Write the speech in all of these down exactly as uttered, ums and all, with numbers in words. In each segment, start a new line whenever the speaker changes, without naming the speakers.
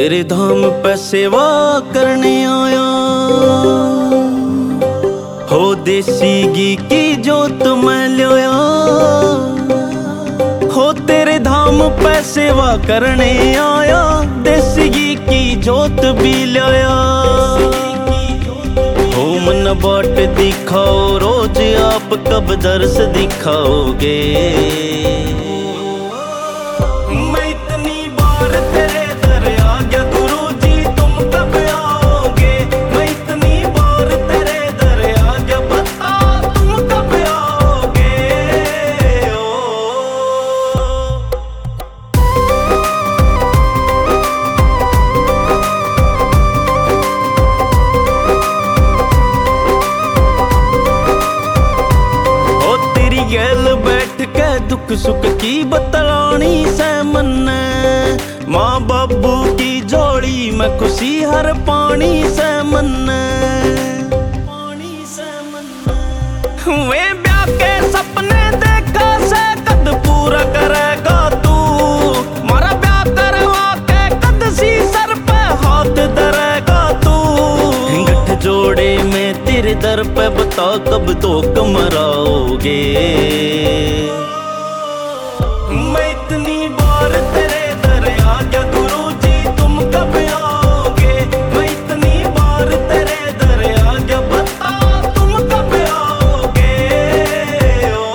तेरे धाम पे सेवा करने आया, हो देसी घी की जोत मैं लिया। हो तेरे धाम पे सेवा करने आया, देसी घी की जोत भी लिया। हो मन बाट दिखाओ रोज, आप कब दर्श दिखाओगे। मैं इतनी बार तेरे दर आ गया गुरु जी, तुम कब आओगे। मैं इतनी बार तेरे दर आ गया, बता तुम कब आओगे। ओ गैल बैठ के दुख सुख की बतलानी से मन, माँ बाबू की जोड़ी में खुशी हर पानी से मन। पानी से मन वे ब्याह के सपने देखा से कद पूरा करेगा तू। मारा ब्याह करवा के कद सी सर पे हाथ धरेगा तू। गठ जोड़े में तेरे दर पे बता कब तो कमराओगे। मैं इतनी बार तेरे दर आ गया गुरु जी, तुम कब आओगे। मैं इतनी बार तेरे दर आ गया, बता तुम कब आओगे। ओ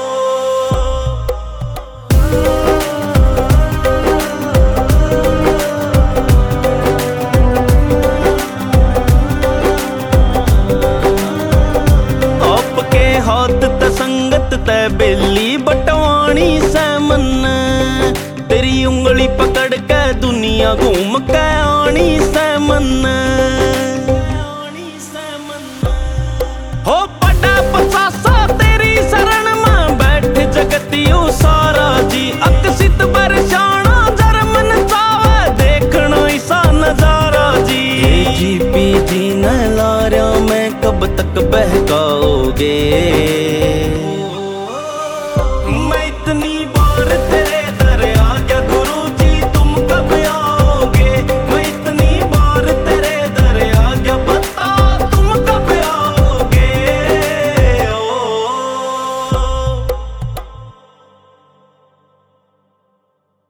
आपके हाथ त संगत ते बेली बटवानी से मन। तेरी उंगली पकड़ के दुनिया घूम के आनी से मन। हो पटा पसासा तेरी शरण में बैठ जगतियो सारा जी। अकसित बरसाना जर मन चावे, देखना ऐसा नजारा जी। जी पी जी न लारिया में कब तक बहकाओगे।